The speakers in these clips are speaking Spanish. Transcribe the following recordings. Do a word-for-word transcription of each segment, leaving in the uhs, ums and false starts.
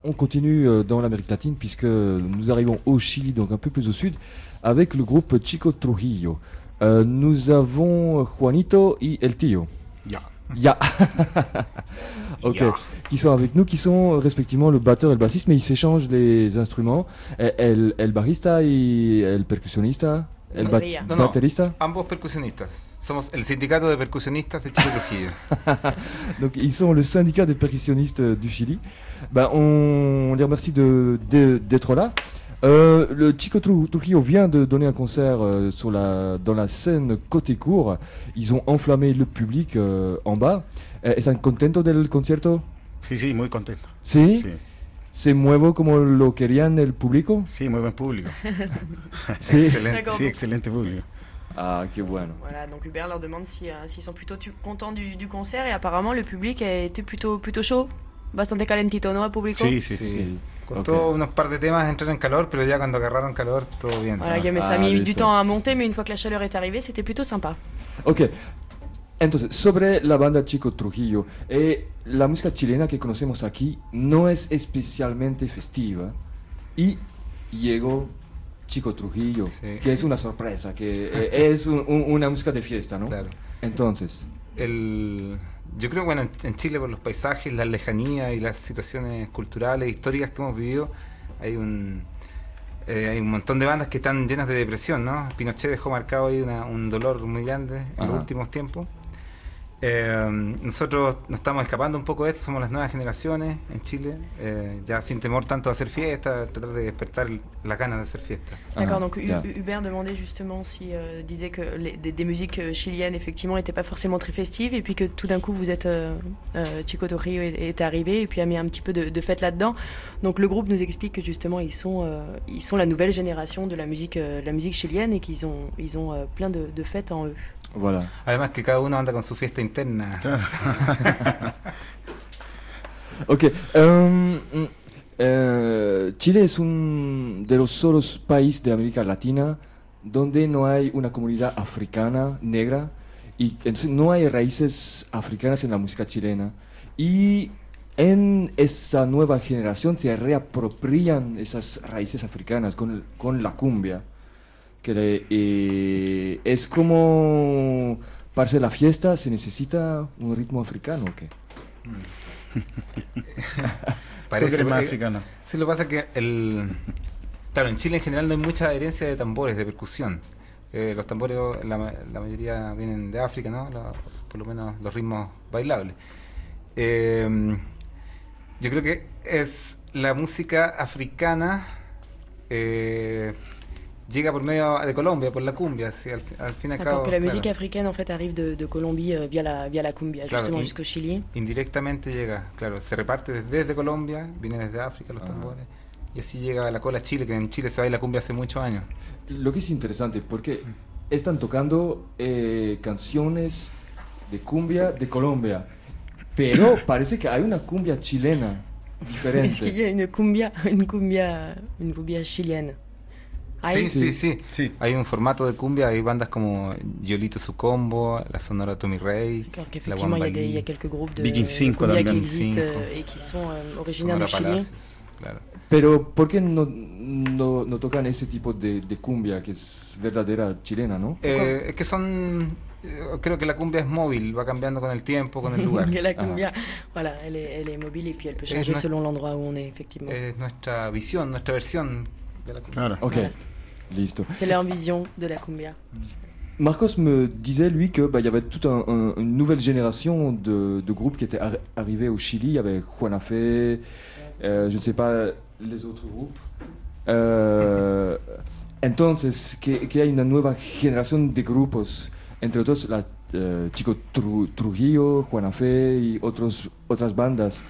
On continue euh, dans l'Amérique latine puisque nous arrivons au Chili, donc un peu plus au sud, avec le groupe Chico Trujillo. Euh, nous avons Juanito y El Tío. Ya. Ya. Ok. Ya. Qui sont avec nous, qui sont respectivement le batteur et le bassiste, mais ils s'échangent les instruments. El, el, el bajista y el percusionista. El ba Batería. No, no. baterista. Ambos percusionistas. Somos el sindicato de percusionistas de Chico Trujillo. Donc ils sont le syndicat des percussionnistes du Chili. Ben, on les remercie de, de, d'être là. Euh, le Chico Trujillo vient de donner un concert euh, sur la, dans la scène côté court. Ils ont enflammé le public euh, en bas. Eh, ¿Están contentos del concierto? Sí, sí, muy contento. ¿Sí? Sí, ¿Se mueve como lo querían el público? sí, muy buen público. Sí. Excelente. D'accord. Sí, excelente público. Ah, qué bueno. Voilà, donc Hubert leur demande si, euh, s'ils sont plutôt tu- contents du, du concert et apparemment le public a été plutôt, plutôt chaud, bastante calentito, ¿no? El público. Sí, sí, sí. Sí. sí. Costó Ok. unos par de temas entrar en calor, pero ya cuando agarraron calor, todo bien. Voilà, que- mais ça Ah, a mis bien du sûr. temps à monter, mais une fois que la chaleur est arrivée, c'était plutôt sympa. Ok. Entonces, sobre la banda Chico Trujillo, eh, la música chilena que conocemos aquí no es especialmente festiva y llegó Chico Trujillo, Sí. que es una sorpresa, que eh, es un- un- una música de fiesta, ¿no? Claro. Entonces, El, yo creo que bueno, en, en Chile por los paisajes, la lejanía y las situaciones culturales, históricas que hemos vivido, hay un eh, hay un montón de bandas que están llenas de depresión, ¿no? Pinochet dejó marcado ahí una- un dolor muy grande en Ajá. los últimos tiempos. Eh, nosotros nos estamos escapando un poco de esto, somos las nuevas generaciones en Chile, eh, ya sin temor tanto a hacer fiesta, tratar de despertar el- las ganas de hacer fiesta. D'accord, ah, donc Hu- ya. Hubert demandait justement si euh, disait que les, des, des musiques euh, chiliennes effectivement n'étaient pas forcément très festives et puis que tout d'un coup vous êtes euh, euh, Chico Trujillo est, est arrivé et puis a mis un petit peu de, de fête là-dedans. Donc le groupe nous explique que justement ils sont euh, ils sont la nouvelle génération de la musique euh, la musique chilienne et qu'ils ont ils ont euh, plein de, de fêtes en eux. voilà. Además que cada uno anda con su fiesta interna. Ok. em, mm, eh, Chile es un de los solos países de América Latina donde no hay una comunidad africana negra y entonces no hay raíces africanas en la música chilena. Y en esa nueva generación se reapropian esas raíces africanas con, el- con la cumbia. Que le- eh, es como para hacer la fiesta se necesita un ritmo africano, ¿o qué? ¿Tú que eres más porque- africano? Sí, lo que pasa es que el... Claro, en Chile en general no hay mucha herencia de tambores, de percusión. Eh, los tambores, la, ma- la mayoría vienen de África, ¿no? La- por lo menos los ritmos bailables. Eh, yo creo que es la música africana eh, llega por medio de Colombia, por la cumbia, sí, al, al fin y al D'accord, cabo. que la claro, musique africaine en fait arrive de, de Colombie euh, via la via la cumbia Claro, justement y- jusqu'au Chili. indirectamente llega, claro, se reparte desde, desde Colombia, viene desde África los Ajá. tambores, y así llega a la cola a Chile, que en Chile se baila cumbia hace muchos años. Lo que es interesante, porque están tocando eh, canciones de cumbia de Colombia, pero parece que hay una cumbia chilena Est-ce qu'il y diferente. a une cumbia une cumbia une cumbia chilienne? Sí, Hay- sí, sí, Sí. Hay un formato de cumbia, hay bandas como Yolito Su Combo, la Sonora Tommy Rey, D'accord, la qu'effectivement, il y, a des- il y a Wambalí, quelques groupes de Viking cinq, cumbia qui también. existent Cinco. euh, et qui sont euh, originaires Sonora du Chili. Palacios, claro. Pero ¿por qué no, no, no tocan ese tipo de, de cumbia que es verdadera chilena, no? Eh, es que son, eh, creo que la cumbia es móvil, va cambiando con el tiempo, con el lugar. Que la cumbia, voilà, elle est, elle est mobile et puis elle peut Et changer no- selon l'endroit où on est, effectivement. Es nuestra visión, nuestra versión de la cumbia. Claro. Ok, Voilà. listo. C'est leur vision de la cumbia. Marcos me disait, lui, que bah, il y avait toute un, un- une nouvelle génération de, de groupes qui étaient arri- arrivés au Chili. Il y avait Juana Fe, euh, je ne sais pas les autres groupes. Euh, entonces, que, que hay una nueva generación de grupos, entre otros la eh, Chico Tru- Trujillo, Juana Fe y otros, otras bandas.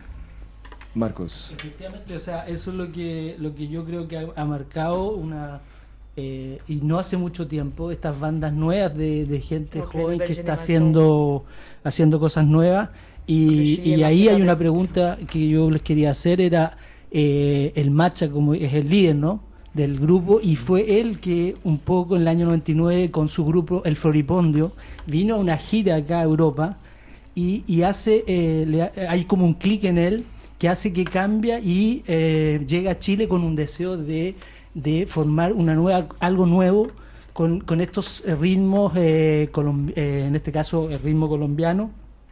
Marcos. Efectivamente, o sea, eso es lo que, lo que yo creo que ha, ha marcado una... eh, y no hace mucho tiempo, estas bandas nuevas de, de gente Como que la joven nueva que está generación. haciendo, haciendo cosas nuevas. Y, Chile y va ahí hay quedando. una pregunta que yo les quería hacer, era eh, el Macha, como es el líder, ¿no?, del grupo, y fue él que un poco en el año noventa y nueve con su grupo El Floripondio vino a una gira acá a Europa y, y hace, eh, le- hay como un clic en él que hace que cambia y eh, llega a Chile con un deseo de, de formar una nueva, algo nuevo con, con estos ritmos, eh, colom- eh, en este caso el ritmo colombiano,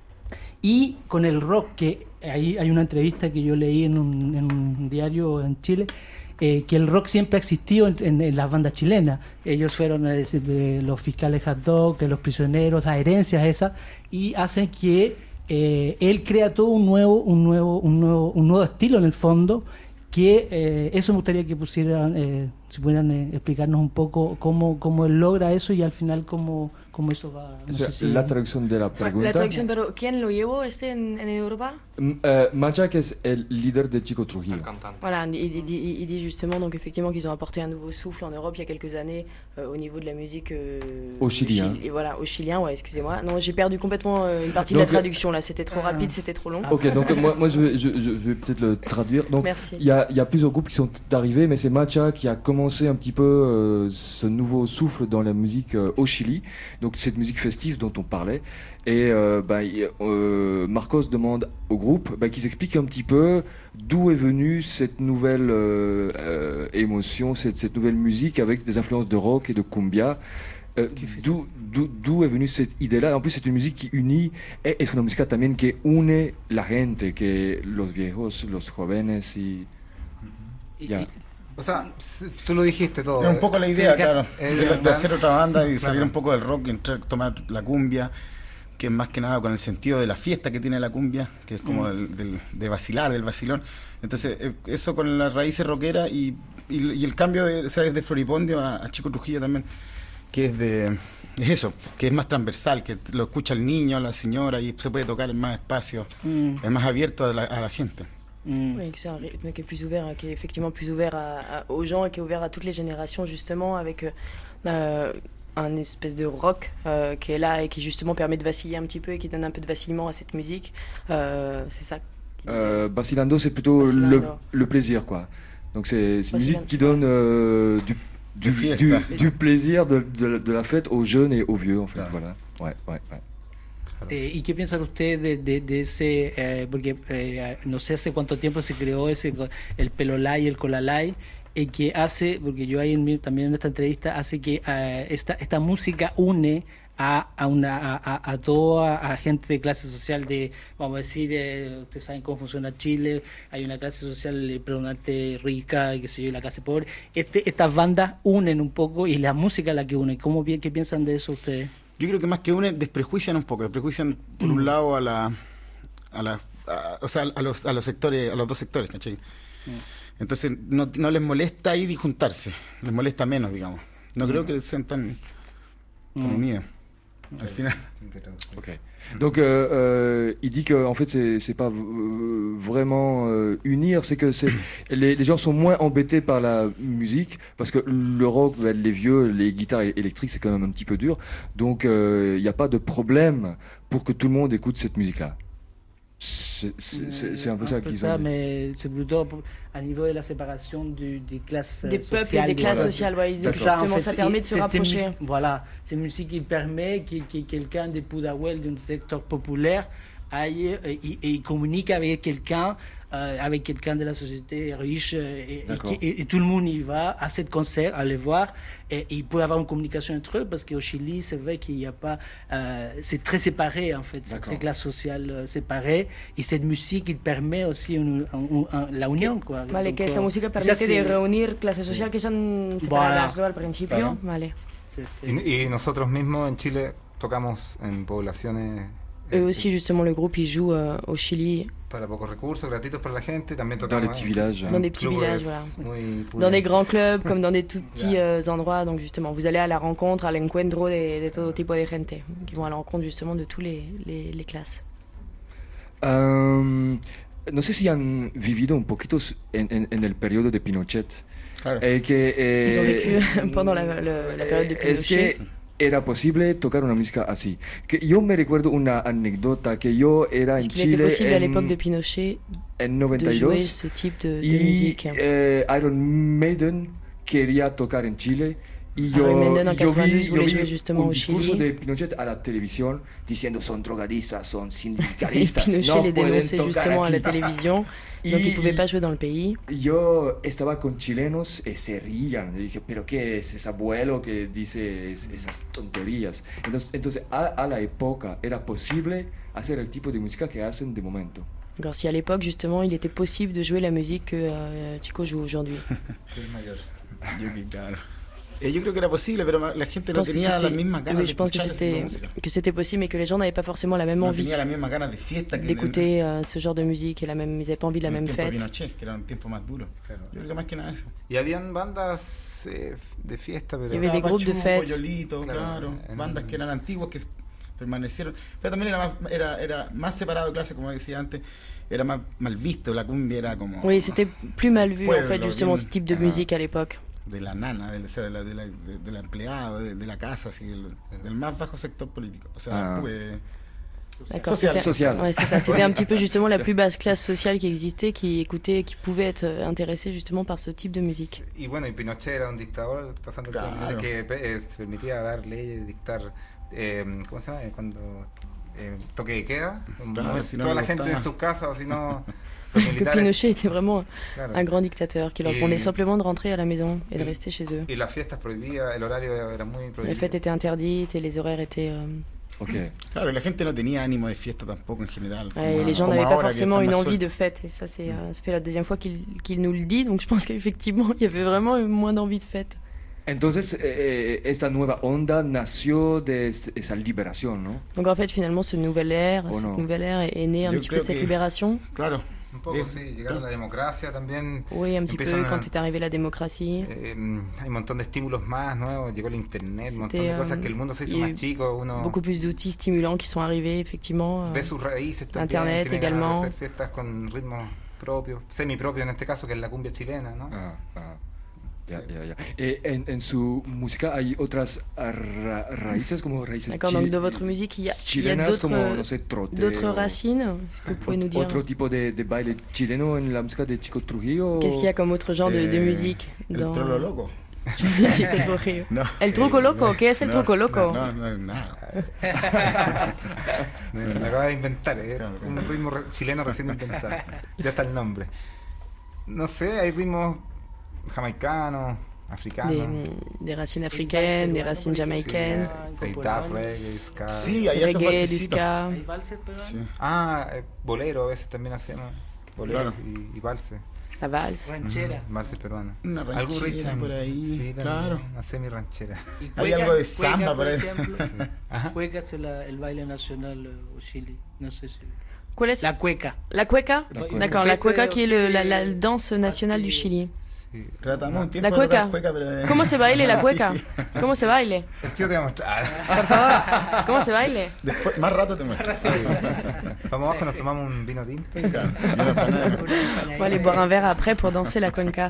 y con el rock, que ahí hay una entrevista que yo leí en un, en un diario en Chile, eh, que el rock siempre ha existido en, en, en las bandas chilenas. Ellos fueron, es decir, de los fiscales hot dog, de los prisioneros, las herencias esas, y hacen que eh, él crea todo un nuevo, un nuevo, un nuevo, un nuevo estilo en el fondo, que eh, eso me gustaría que pusieran, eh, si pudieran eh, explicarnos un poco cómo, cómo él logra eso y al final cómo, cómo eso va. No Espera, sé si- la traducción de la pregunta. La traducción, pero ¿quién lo llevó este en, en Europa? Mm, euh, Macha, que es el líder de Chico Trujillo. Voilà, il, il, il- il dit justement donc effectivement qu'ils ont apporté un nouveau souffle en Europe il y a quelques années euh, au niveau de la musique euh, Au chilien. Chili- et voilà, au chilien, ouais, excusez-moi. Non, j'ai perdu complètement euh, une partie Donc, de la traduction là, c'était trop ah. rapide, c'était trop long. Ok, donc euh, moi, moi je vais, je, je vais peut-être le traduire. Donc, Merci. il y a, il y a plusieurs groupes qui sont arrivés, mais c'est Macha qui a commencé un petit peu euh, ce nouveau souffle dans la musique euh, au Chili. Donc cette musique festive dont on parlait. Et euh, bah, il- euh, Marcos demande au groupe bah, qu'ils expliquent un petit peu d'où est venue cette nouvelle euh, euh, émotion, cette, cette nouvelle musique avec des influences de rock et de cumbia. Euh, d'où, d'où, d'où est venue cette idée-là? En plus, c'est une musique qui unit, et es una música también que une la gente, que los viejos, los jóvenes y... y- Ya. y- O sea, s- tú lo dijiste todo. Es un poco la idea, Sí, que claro, hace- eh, de, de van- hacer otra banda y Claro. salir un poco del rock y entrar, tomar la cumbia, que es más que nada con el sentido de la fiesta que tiene la cumbia, que es como del, del- de vacilar, del vacilón. Entonces, eh, eso con las raíces rockeras y, y, y el cambio de, o sea, desde Floripondio a, a Chico Trujillo también, que es de es eso, que es más transversal, que lo escucha el niño, la señora y se puede tocar en más espacio, Mm, es más abierto a la, a la gente. mm. Oui, que c'est un rythme qui est plus ouvert, qui est effectivement plus ouvert à- à- aux gens et qui est ouvert à toutes les générations justement avec euh, euh, un espèce de rock euh, qui est là et qui justement permet de vaciller un petit peu et qui donne un peu de vacillement à cette musique. Euh, c'est ça. qu'il disait. Euh, Basilando, c'est plutôt le, Basilando. le plaisir, quoi. Donc c'est, c'est une Basilando. musique qui donne euh, du, du, De fiesta. du, du plaisir de, de, de la fête aux jeunes et aux vieux, en fait. Claro. Voilà. Ouais, ouais, ouais. Eh, ¿Y qué piensan ustedes de, de, de ese, eh, porque eh, no sé hace cuánto tiempo se creó ese, co- el pelolay y el colalay, eh, que hace, porque yo ahí en mi- también en esta entrevista, hace que eh, esta, esta música une a, a, una, a, a, a toda a gente de clase social de, vamos a decir, eh, ustedes saben cómo funciona Chile, hay una clase social eh, predominante rica, y qué sé yo, y la clase pobre. Este, estas bandas unen un poco y la música es la que une. ¿Cómo, pi- ¿Qué piensan de eso ustedes? Yo creo que más que une, desprejuician un poco, desprejuician por un lado a la, a la, a- o sea, a los, a los sectores, a los dos sectores, ¿cachai? Entonces no, no les molesta ir y juntarse, les molesta menos, digamos. No creo que sean tan, tan Mm. unidos. Al final. Ok. Donc, euh, euh, il dit que en fait, c'est, c'est pas euh, vraiment euh, unir, c'est que c'est, les, les gens sont moins embêtés par la musique parce que le rock, ben, les vieux, les guitares é- électriques, c'est quand même un petit peu dur. Donc, il euh, n'y a pas de problème pour que tout le monde écoute cette musique-là. C'est, c'est, c'est, c'est un peu ça qu'ils ont dit. Mais c'est plutôt pour- à niveau de la séparation du, des classes Des sociales. peuples et des classes voilà. sociales, ouais, ils disent que Ça, en justement fait, ça c'est- permet de se c'est- rapprocher. c'est mu- Voilà, c'est une musique qui permet que, que quelqu'un de Pudahuel, d'un secteur populaire, aille et, et- et communique avec quelqu'un, euh, avec quelqu'un de la société riche, euh, et, et, D'accord. qui- et- et tout le monde y va à ce concert, à les voir, et, et il peut y avoir une communication entre eux, parce qu'au Chili, c'est vrai qu'il n'y a pas, euh, c'est très séparé en fait, c'est D'accord. très classe sociale euh, séparée, et cette musique, il permet aussi une- un- un- la unión, quoi. Vale, Donc, que esta euh, música ça, permite c'est- de reunir clases sociales que son separadas, ¿no? Al principio. Claro. Vale. c'est- c'est- Y, y nosotros mismos en Chile tocamos en poblaciones eh, Eux aussi, justement, le groupe, il joue euh, au Chili, para pocos recursos, gratuitos para la gente. También Dans tocamos les petits en villages. dans hein. des petits clubes villages, voilà. muy Dans des pudientes. grands clubs, comme dans des tout petits Yeah. euh, endroits. Donc, justement, vous allez à la rencontre, al encuentro de, de todo tipo de gente, qui vont à la rencontre, justement, de tous les, les, les classes. Euh, no sé si han vivido un poquito en, en, en el periodo de Pinochet. Claro. Eh, que, eh, Ils ont vécu pendant la, le- la période de Eh, es Pinochet. que era posible tocar una música así. Que yo me recuerdo una anécdota que yo era Est-ce en qu'il était Chile possible à en, l'époque de Pinochet en de noventa y jouer dos ce type de, de y musique? eh, Iron Maiden quería tocar en Chile Y Ah oui, Mendon en yo vi, quatre-vingt-douze yo voulait vi jouer justement un au discurso Chili. de Pinochet a la televisión diciendo son drogadistas, son Et sindicalistas, Pinochet no les pueden dénonçait tocar justement à la aquí. télévision, donc ils ne pouvaient pas jouer dans le pays. Yo estaba con chilenos y se rían. Yo dije, pero ¿qué es ese abuelo que dice es- esas tonterías? Entonces, entonces a, a la época era posible hacer el tipo de música que hacen de momento. D'accord, si à l'époque justement il était possible de jouer la musique que euh, Chico joue aujourd'hui. Es mayor. Yo, que, claro. Eh, yo creo que era posible, pero ma- la gente Je no pense que tenía las c'était- mismas ganas oui, de je pense que escuchar ese tipo de c'était música. que c'était possible, mais que les gens n'avaient pas forcément la même No envie tenía las mismas ganas de fiesta que d'écouter euh, ce genre de musique et la même, ils n'avaient pas envie de la en el même tiempo de fête. Pinochet, que era un tiempo más duro. Claro. Yo creo que más que nada eso. Y habían bandas eh, de fiesta, pero Il y avait des Estaba groupes de Pachuco, fête. Yolito, Claro, claro, en- bandas que eran antiguas que permanecieron, pero también era más, era, era más separado de clase, como decía antes, era más mal visto, la cumbia era como Oui, c'était plus mal vu en Pueblo, fait justement bien- ce type de Ajá. musique à l'époque. de la nana, del, o sea, de la, de la, de, de la empleada, de, de la casa, así, del, del más bajo sector político, o sea, Ah. pues, D'accord, Social. c'était- Social. Ouais, c'est ça. C'était un petit peu justement la plus basse classe sociale qui existait, qui écoutait, qui pouvait être euh, intéressée justement par ce type de musique. Y bueno, y Pinochet era un dictador, pasando el tiempo, Claro. que eh, se permitía dar leyes, dictar, eh, ¿cómo se llama? Eh, Cuando eh, toque de queda, un Claro, momento, si no toda le la gente gustaba. en sus casas, o si no, los Que militares. Pinochet était vraiment Claro. un grand dictateur qui leur Et- demandait simplement de rentrer à la maison et de Et- rester chez eux. Y las fiestas prohibidas, el horario era muy prohibido. Les fêtes étaient interdites et les horaires étaient. euh, Ok. claro, y la gente no tenía ánimo de fiesta tampoco en general. ouais, como- et les gens como n'avaient pas ahora, que forcément están une más envie de sueltos. fête. Et ça, c'est, euh, ça fait la deuxième fois qu'il qu'il nous le dit. Donc je pense qu'effectivement, il y avait vraiment moins d'envie de fête. Entonces, eh, esta nueva onda nació de es- esa liberación, ¿no? Donc en fait, finalement, ce nouvel ère, Oh cette non. nouvelle ère est, est née un Yo petit peu de creo cette que- libération. Claro, Un poco, Eh, sí, llegaron la democracia también. Oui, un petit peu Empiezan a- quand est arrivée la démocratie. Eh, hay un montón de estímulos más nuevos, llegó el internet, un montón de C'était, cosas euh, que el mundo se hizo il y a más eu chico, uno Beaucoup plus d'outils stimulants qui sont arrivés, effectivement. euh, ve sus raíces también, Internet tiene ganas de également. hacer fiestas con ritmos propios, semi-propios en este caso, que es la cumbia chilena, ¿no? Ah, ah. Ya, Sí. ya, ya. Eh, en, en su música hay otras ah, ra- raíces, como raíces D'accord, chi- donc dans votre musique, il y a, il y a chilenas, d'autres, como, no sé, trote. d'autres o racines. Est-ce que vous pouvez nous dire Otro tipo de, de baile chileno en la música de Chico Trujillo. qu'est-ce qu'il y a comme autre genre de, de Eh, musique el dans trolo loco. Chico Trujillo? No, El truco eh, loco, no, ¿qué es el no, truco loco? No, no, no es nada. Me lo acaba de inventar, ¿eh? Claro, claro. Un ritmo re- chileno recién inventado. Ya está el nombre. No sé, hay ritmos jamaicanos, africanos. Des, des racines africaines, des racines jamaïcaines, Sí, tap, reggae, ska. Sí, hay hartos reggae, du valsecitos. ska. ¿Hay valses peruanos? Sí. Ah, eh, bolero, a veces también hacemos. Bolero Claro. y, y valse. La valse. Ranchera. Ujú, valse peruano. Una Algo ranchera Richard. por ahí, Sí, también, claro. una semi ranchera. Y Hay cueca- algo de cueca, samba por por ahí. ejemplo. Ajá. Cueca es la- el baile nacional eh, o Chile. No sé si. ¿Cuál es? La cueca. La cueca La cueca. D'accord, la Fête, cueca qui est le- aussi, la, la eh, danse nationale du partie- Chili. Sí. Tratamos un La tiempo de cueca. tocar cueca, pero... ¿Cómo se baile la cueca? Difícil. ¿Cómo se baile? El tío te va a mostrar. Por favor, ¿cómo se baile? Después, más rato te muestro. Vamos abajo, nos tomamos un vino tinto. Claro, y una empanada. On va aller boire un verre après pour danser la cuenca.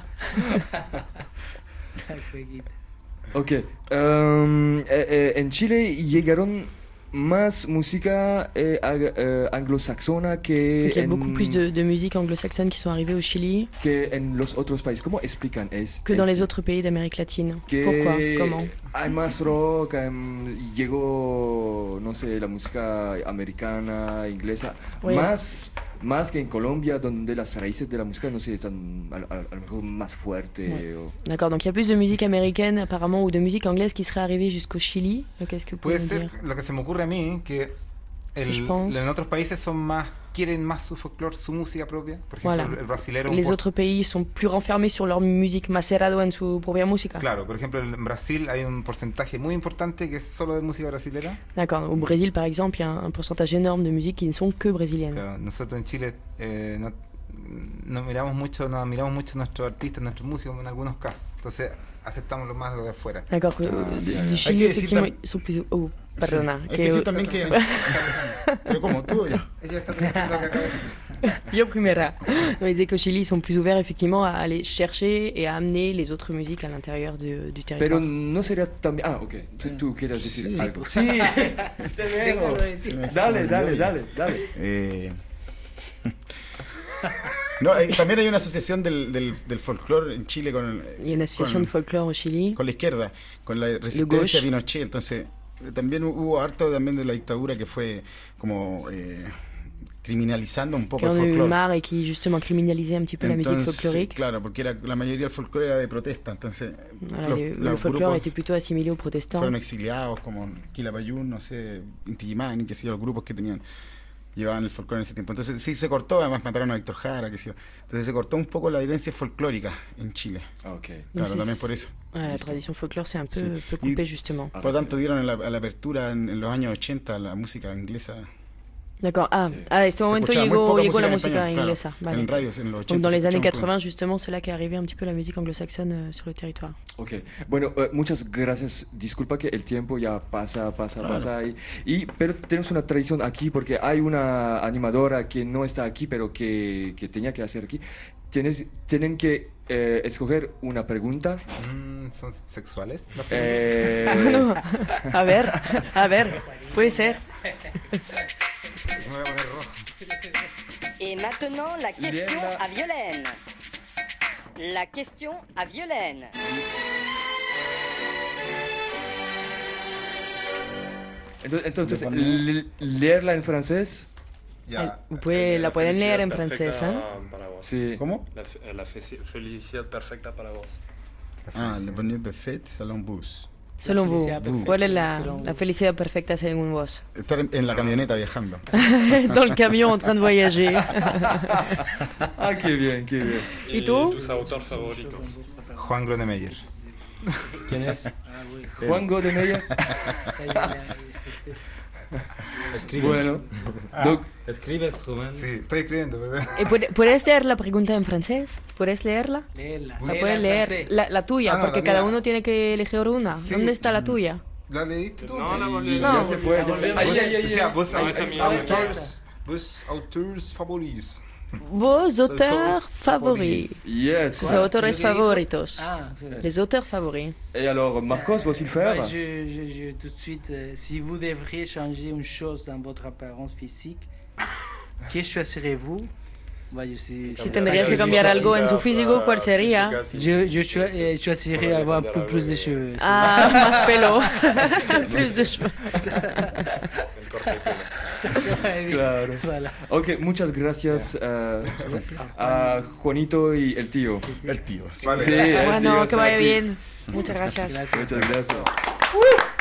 La cuequita. Ok. em, eh, eh, en Chile llegaron más música eh, ag- eh, anglosaxona que, Donc il y a en, beaucoup plus de, de musique anglo-saxonne qui sont arrivées au Chili que en los otros países. ¿Cómo explican? Es, que dans es les autres pays d'Amérique latine. que Pourquoi? Comment? hay más rock, em, llegó, no sé, la música americana, inglesa, Oui. más, más que en Colombia, donde las raíces de la música, no sé, están a, a- a lo mejor más fuertes. Ouais. o- D'accord, donc il y a plus de musique américaine apparemment ou de musique anglaise qui serait arrivée jusqu'au Chili. Euh, Qu'est-ce que vous pouvez Puede nous ser, dire? lo que se me ocurre a mí, que el, Je pense. en otros países son más, quieren más su folclore, su música propia. Por ejemplo, Voilà. el brasilero. un Les post- autres pays sont plus renfermés sur leur musique, más cerrado en su propia música. Claro, por ejemplo, en Brasil hay un porcentaje muy importante que es solo de música brasilera. D'accord, au Brésil par exemple, il y a un, un pourcentage énorme de musiques qui ne sont que brésiliennes. Claro, nosotros en Chile eh, no, no miramos mucho, no admiramos mucho a nuestros artistas, nuestros músicos en algunos casos. Entonces aceptamos lo más de afuera. D'accord, que, Ah, euh, bien, du bien. Chili Hay que decir effectivement tam- ils sont plus... Oh, perdona. Hay que que- decir también que... Pero como tú o yo. Ella está diciendo lo que acaba de decir. Yo primera. Non, il disait qu'au Chili, ils sont plus ouverts effectivement à aller chercher et à amener les autres musiques à l'intérieur du, du Pero territoire. no sería también... Ah, ok. Tú, tú quieres decir Sí. algo. Sí, te veo. Déjalo decir. Dale, dale, dale, dale. Eh, No, eh, también hay una asociación del, del, del folclore en Chile con, Il y a une association con, de folklore au Chili. con la izquierda, con la gauche. resistencia a Pinochet. Entonces, eh, también hubo harto también de la dictadura que fue como eh, criminalizando un poco Qui el en ont eu folclore. marre et qui justement criminalisait un petit peu la musique Entonces, folklorique. claro, porque era, la mayoría del folclore era de protesta, entonces Voilà, los, les- le los folklore grupos était plutôt assimilé aux protestants. fueron exiliados, como Quilapayún, no sé, Inti Illimani, qué sé yo, los grupos que tenían, llevaban el folclore en ese tiempo. Entonces sí se cortó, además mataron a Víctor Jara, qué sé yo. Entonces se cortó un poco la herencia folclórica en Chile. Ah, ok. Claro, c'est- también por eso. Voilà, la tradition folklore c'est un peu, Sí. peu Y- coupée justement. Ah, Por lo tanto, dieron a la, a la apertura en, en los años ochenta la música inglesa. D'accord. Ah, Sí. ah, este Se momento escuchaba muy llegó, poca llegó la en música español, claro. inglesa. Vale. En radios en los ochenta. Donc dans se les années escuchaba un quatre-vingts, justement, c'est là qu'est arrivé un petit peu la musique anglo-saxonne euh, sur le territoire. Ok, bueno, eh, muchas gracias. Disculpa que el tiempo ya pasa, pasa, Claro. pasa. Y, y, pero tenemos una tradición aquí porque hay una animadora que no está aquí, pero que, que tenía que hacer aquí. Tienes, tienen que eh, escoger una pregunta. Mm, ¿Son sexuales? las preguntas? Eh, No. A ver, a ver, puede ser. Me voy a poner rojo. Et maintenant, la question à Violaine. La question à Violaine. entonces, entonces Le ponemos- le- leerla en francés. Ya. Vous pouvez, la pueden leer en Felicidad francés, ¿eh? perfecta para vos. Sí. ¿Cómo? La, fe- la fe- felicidad perfecta para vos. Ah, Le Bonheur Parfait, Salon Bus. Selon vous, felicidad perfecta, ¿cuál es la, selon vous. la felicidad perfecta según vos? Estar en, en la camioneta viajando. Dans le camion en train de voyager. Ah, qué bien, qué bien. ¿Y tú? tus autores favoritos. Juan Gronemeyer. ¿Quién es? Juan Godemeyer. ¿Escribes? Bueno, donc, ¿Escribes, Rubén? Sí, estoy escribiendo. pero- ¿Y puede- ¿Puedes leer la pregunta en francés? ¿Puedes leerla? Leerla. ¿La puedes leer? La, la tuya, Ah, no, porque la cada mía. uno tiene que elegir una. Sí. ¿Dónde está la tuya? ¿La leíste tú? No, la volví y a No, ya se fue. Ya se... volví- Ay, ay, ay, ay. Decía, vos No, esa au- mía. autores, vos autores favoritos. Vos auteurs Autores favoris. Yes. Sus autores favoritos. Ah, sí. Les auteurs favoris. Et alors, Marcos, va-t-il faire? Moi, je, je, je- tout de suite, euh, si vous devriez changer une chose dans votre apparence physique, que choisirez-vous? Moi, je suis- Si tendrías que cambiar algo en su físico, ¿cuál sería? Je, je choi- euh, choisirais avoir un peu plus de cheveux. Ah, más pelo. Plus de cheveux. Claro. Voilà. Ok, muchas gracias eh, a Juanito y el tío. El tío. sí. Vale. Sí, el tío Bueno, que está vaya aquí. bien. Muchas gracias. Gracias. Muchas gracias.